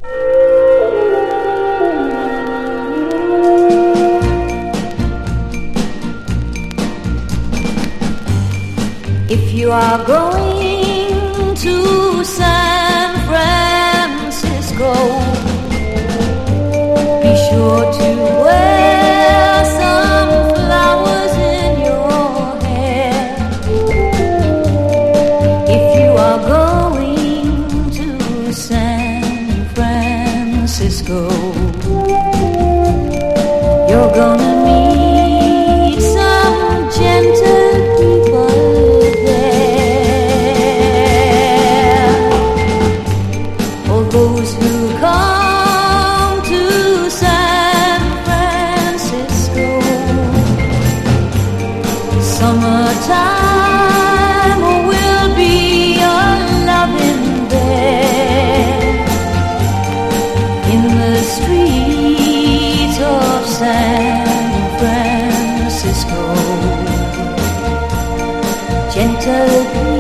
If you are going to San Francisco, be sure to wear some flowers in your hair. If you are going to San Francisco, you're gonna meet some gentle people there. For those who come to San Francisco, summertime will be a loving there. In the streets of San Francisco, gentle